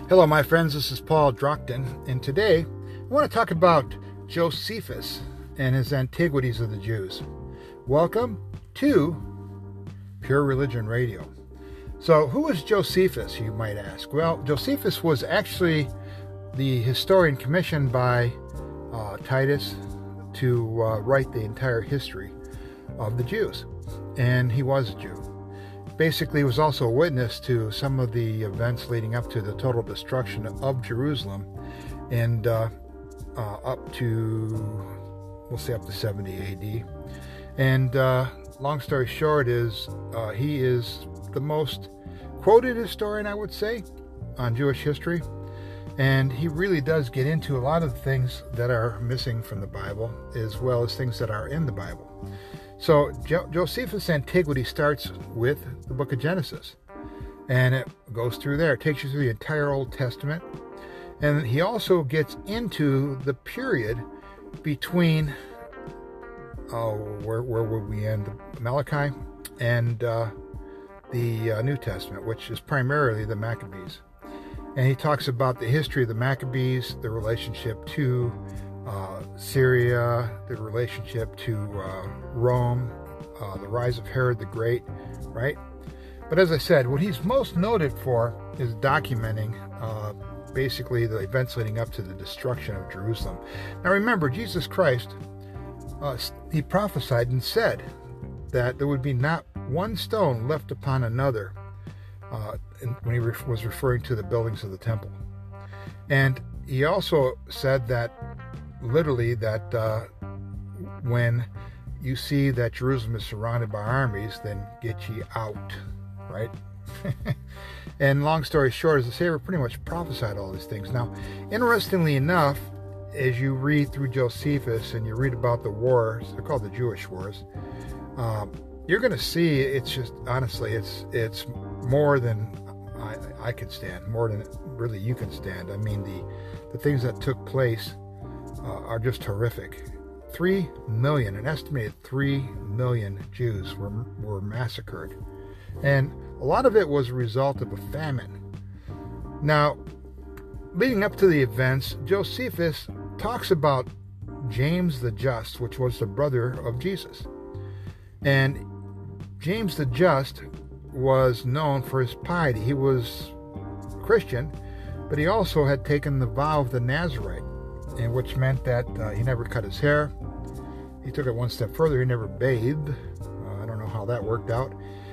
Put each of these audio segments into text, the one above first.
Hello, my friends. This is Paul Drockton, and today I want to talk about Josephus and his Antiquities of the Jews. Welcome to Pure Religion Radio. So, who was Josephus, you might ask? Well, Josephus was actually the historian commissioned by Titus to write the entire history of the Jews, and he was a Jew. Basically, he was also a witness to some of the events leading up to the total destruction of Jerusalem, and up to, we'll say, up to 70 A.D. And long story short is he is the most quoted historian, I would say, on Jewish history. And he really does get into a lot of the things that are missing from the Bible, as well as things that are in the Bible. So Josephus' Antiquity starts with the book of Genesis, and it goes through there. It takes you through the entire Old Testament, and he also gets into the period between where would we end? Malachi and the New Testament, which is primarily the Maccabees. And he talks about the history of the Maccabees, the relationship to Syria, the relationship to Rome, the rise of Herod the Great, right? But as I said, what he's most noted for is documenting basically the events leading up to the destruction of Jerusalem. Now remember, Jesus Christ, he prophesied and said that there would be not one stone left upon another when he was referring to the buildings of the temple. And he also said that literally that when you see that Jerusalem is surrounded by armies, then get ye out, right? And long story short, as the Savior pretty much prophesied all these things. Now, interestingly enough, as you read through Josephus and you read about the wars, they're called the Jewish wars, you're going to see it's just, honestly, it's more than I could stand, more than really you can stand. I mean, the things that took place are just horrific. 3 million, an estimated 3 million Jews were massacred. And a lot of it was a result of a famine. Now, leading up to the events, Josephus talks about James the Just, which was the brother of Jesus. And James the Just was known for his piety. He was Christian, but he also had taken the vow of the Nazarite, and which meant that he never cut his hair. He took it one step further. He never bathed. I don't know how that worked out.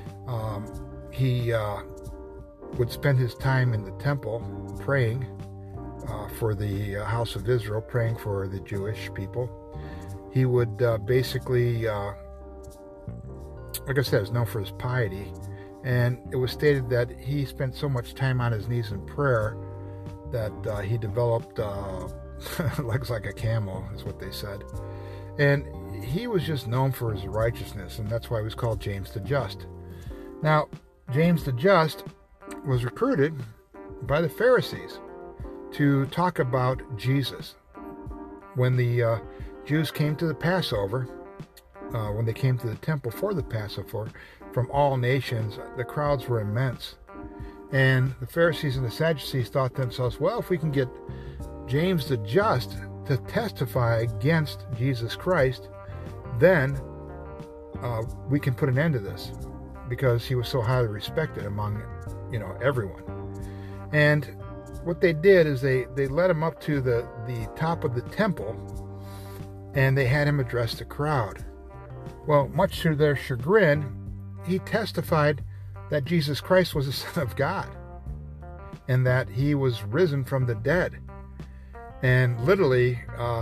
He would spend his time in the temple praying for the house of Israel, praying for the Jewish people. He would basically, like I said, is known for his piety. And it was stated that he spent so much time on his knees in prayer that he developed legs like a camel, is what they said. And he was just known for his righteousness, and that's why he was called James the Just. Now, James the Just was recruited by the Pharisees to talk about Jesus. When the Jews came to the Passover, when they came to the temple for the Passover, from all nations, the crowds were immense. And the Pharisees and the Sadducees thought to themselves, well, if we can get James the Just to testify against Jesus Christ, then we can put an end to this, because he was so highly respected among, everyone. And what they did is they led him up to the top of the temple, and they had him address the crowd. Well, much to their chagrin, he testified that Jesus Christ was the Son of God, and that he was risen from the dead. And literally,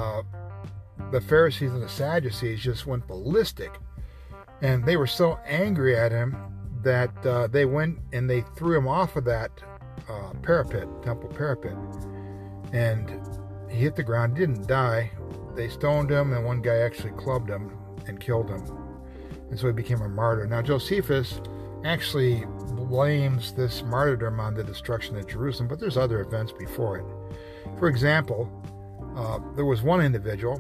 the Pharisees and the Sadducees just went ballistic. And they were so angry at him that they went and they threw him off of that temple parapet. And he hit the ground, didn't die. They stoned him, and one guy actually clubbed him and killed him. And so he became a martyr. Now, Josephus actually blames this martyrdom on the destruction of Jerusalem, but there's other events before it. For example, there was one individual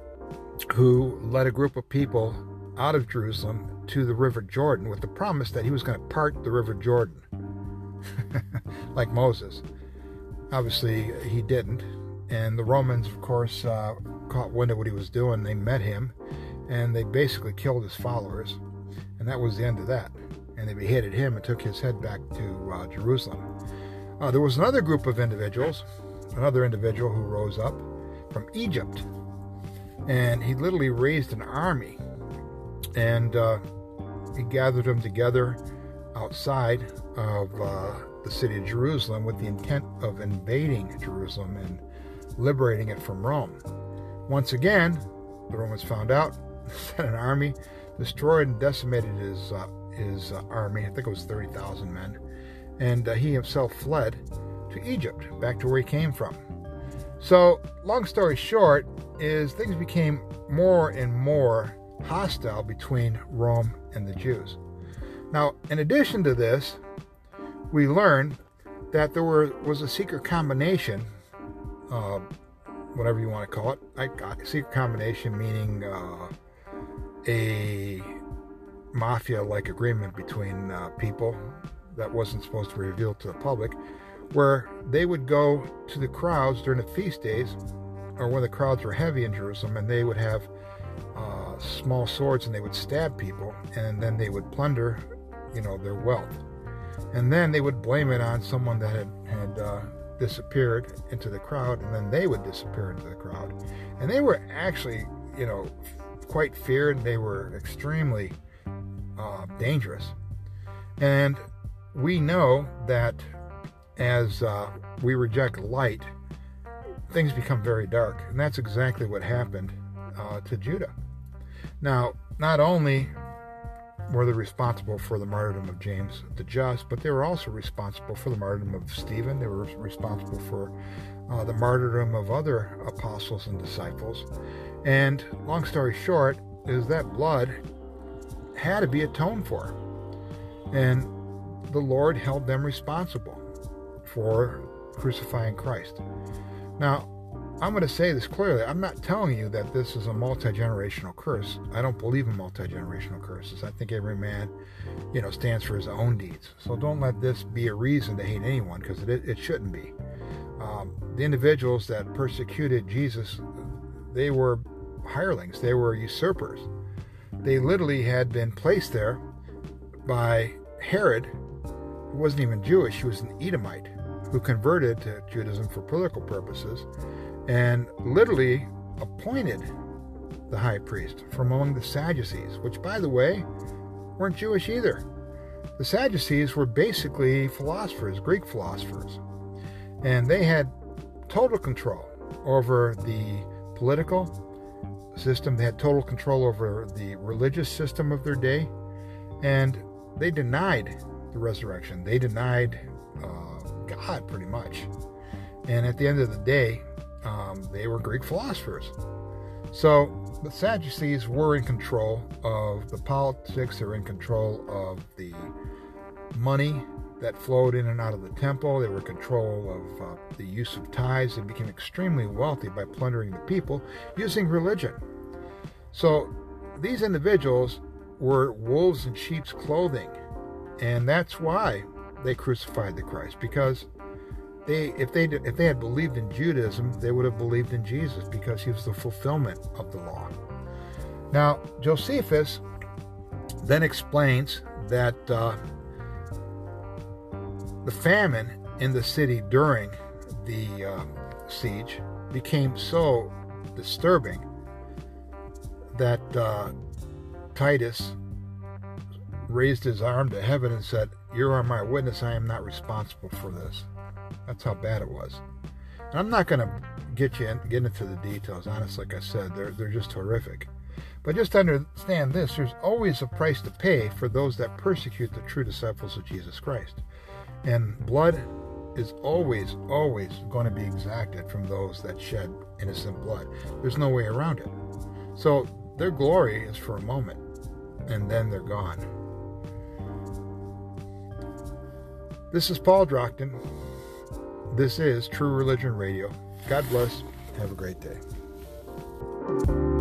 who led a group of people out of Jerusalem to the River Jordan with the promise that he was going to part the River Jordan, like Moses. Obviously, he didn't. And the Romans, of course, caught wind of what he was doing. They met him, and they basically killed his followers. And that was the end of that. And they beheaded him and took his head back to Jerusalem. There was another group of individuals, another individual who rose up from Egypt. And he literally raised an army. And he gathered them together outside of the city of Jerusalem with the intent of invading Jerusalem and liberating it from Rome. Once again, the Romans found out, sent an army, destroyed and decimated his army. I think it was 30,000 men. And he himself fled to Egypt, back to where he came from. So, long story short, is things became more and more hostile between Rome and the Jews. Now, in addition to this, we learned that there was a secret combination, whatever you want to call it. A secret combination meaning a mafia-like agreement between people that wasn't supposed to be revealed to the public, where they would go to the crowds during the feast days, or when the crowds were heavy in Jerusalem, and they would have small swords and they would stab people, and then they would plunder, their wealth. And then they would blame it on someone that had disappeared into the crowd, and then they would disappear into the crowd. And they were actually, quite feared. They were extremely dangerous. And we know that as we reject light, things become very dark. And that's exactly what happened to Judah. Now, not only were they responsible for the martyrdom of James the Just, but they were also responsible for the martyrdom of Stephen. They were responsible for the martyrdom of other apostles and disciples. And long story short is that blood had to be atoned for. And the Lord held them responsible for crucifying Christ. Now, I'm going to say this clearly. I'm not telling you that this is a multi-generational curse. I don't believe in multi-generational curses. I think every man, stands for his own deeds. So don't let this be a reason to hate anyone, because it shouldn't be. The individuals that persecuted Jesus, they were hirelings. They were usurpers. They literally had been placed there by Herod, who wasn't even Jewish. He was an Edomite who converted to Judaism for political purposes, and literally appointed the high priest from among the Sadducees, which, by the way, weren't Jewish either. The Sadducees were basically philosophers, Greek philosophers, and they had total control over the political system. They had total control over the religious system of their day, and they denied the resurrection. They denied God, pretty much. And at the end of the day, they were Greek philosophers. So the Sadducees were in control of the politics. They were in control of the money that flowed in and out of the temple. They were in control of the use of tithes. They became extremely wealthy by plundering the people using religion. So these individuals were wolves in sheep's clothing. And that's why they crucified the Christ, because if they had believed in Judaism, they would have believed in Jesus, because he was the fulfillment of the law. Now, Josephus then explains that the famine in the city during the siege became so disturbing that Titus raised his arm to heaven and said, "You are my witness, I am not responsible for this." That's how bad it was. And I'm not going to get into the details. Honestly, like I said, they're just horrific. But just understand this: there's always a price to pay for those that persecute the true disciples of Jesus Christ. And blood is always, always going to be exacted from those that shed innocent blood. There's no way around it. So their glory is for a moment, and then they're gone. This is Paul Drockton. This is True Religion Radio. God bless. Have a great day.